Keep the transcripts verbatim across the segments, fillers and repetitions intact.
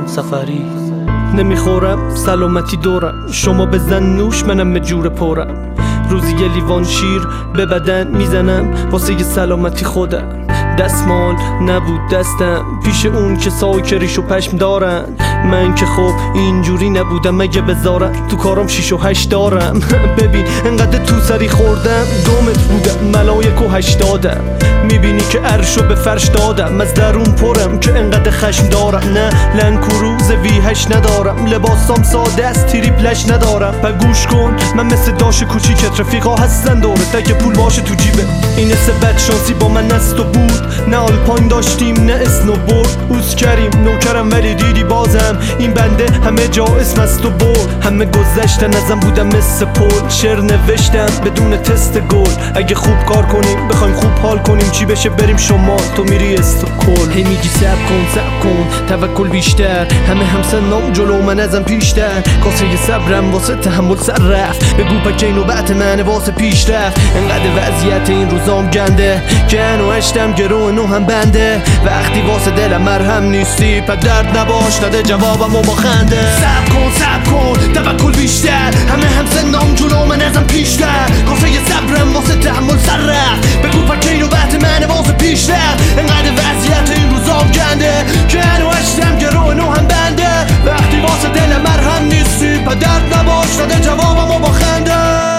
حسین سفری. نمیخورم سلامتی دورم، شما بزن نوش منم مجور پورم. روزی یه لیوان شیر به بدن میزنم واسه یه سلامتی خودم. دستمال نبود دستم پیش اون که ساک ریش و پشم دارن. من که خب اینجوری نبودم، مگه بذارم تو کارم شیش و هشت دارم. ببین انقدر تو سری خوردم دومت بودم ملایک و هشتادم. میبینی که عرشو به فرش دادم، از درون پرم که انقدر خشم دارم. نه لنکروز وی هشت ندارم، لباسام ساده است تریپلش ندارم. و گوش کن من مثل داش کوچیکت، رفیقا هستن دورت اگه پول باشه تو جیبه. این سه بد شانسی با من است و بود، نه آلپاین داشتیم نه اسنوبورد. اوز کریم نوکرم ولی دیدی بازم این بنده همه جا اسم است و برد. همه گذشتن ازم بودم مثل پل، شعر نوشتم بدون تست گل. اگه خوب کار کنیم بخوایم خوب حال کنیم چی بشه بریم شمال تو میری استکهلم. هی میگی صبر کن صبر کن توکل بیشتر، همه همسنام جلو من ازم پیشتر. کاسه صبرم واسه تحمل سر رفت، بگو پکه نوبت منه واسه پیشرفت. انقدر وضعیت این روزام گنده که انو هشتم گرو نو هم بنده. وقتی واسه دلم مرهم نیستی پس درد نباش نده جوابمو با خنده. صبر کن صبر کن توکل بیشتر، همه همسنام جلو من ازم پیشتر. کاسه صبرم واسه تحمل سر رفت، بگو پکه نوبت منه واسه پیشرفت. انقدر وضعیت این روزام گنده که انو هشتم گرو نو هم بنده. وقتی واسه دلم مرهم نیستی پس درد نباش نده جوابمو با خنده.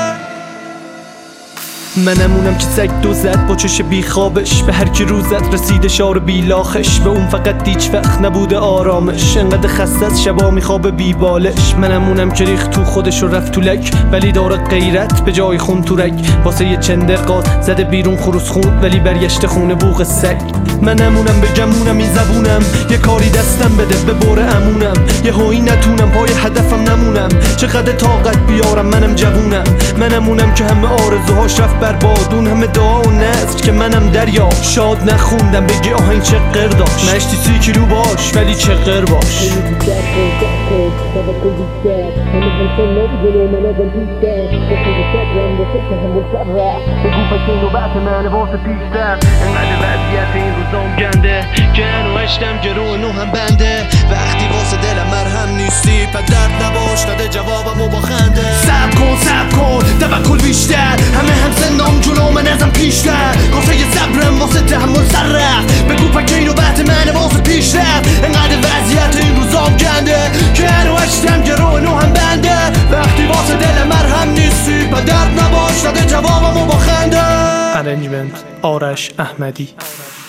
منمونم که سگ دو زد با چش بیخوابش، به هر کی روزت رسیده شار بیلاخش. به اون فقط هیچ وقت نبوده آرامش، انقدر خسته از شبا میخوابه بیبالش. منمونم که ریخ تو خودش و رفت تو لک، ولی داره غیرت به جای خون تو رگ. واسه یه چنده قاز زده بیرون خروس خون، ولی برگشته خونه بوق سگ. منمونم به گمونم این زبونم، یه کاری دستم بده به بره امونم. یه هایی نتونم پای هدفم نمونم، چقدر طاقت بیارم منم جوونم. منمونم که همه آرزوهاش رفت برباد، اون همه دعا و نذر که منم دریا. شاد نخوندم بگی آهنگ چه قر داشت، مشتی سی کیلو باش ولی چه قر باش. گنده که انو هشتم گرو نو هم بنده. وقتی واسه دلم مرهم نیستی پس درد نباش نده جوابمو با خنده. صبر کن صبر کن توکل بیشتر، همه همسنام جلو من ازم پیشتر. گفته یه صبرم واسه تحمل سر رفت، بگو پکه نوبت منه واسه پیشرفت. انقدر وضعیت این روزام گنده که انو هشتم گرو نو هم بنده. وقتی واسه دلم مرهم نیستی پس درد نباش نده جوابمو با خنده. ارنجمنت آرش احمدی.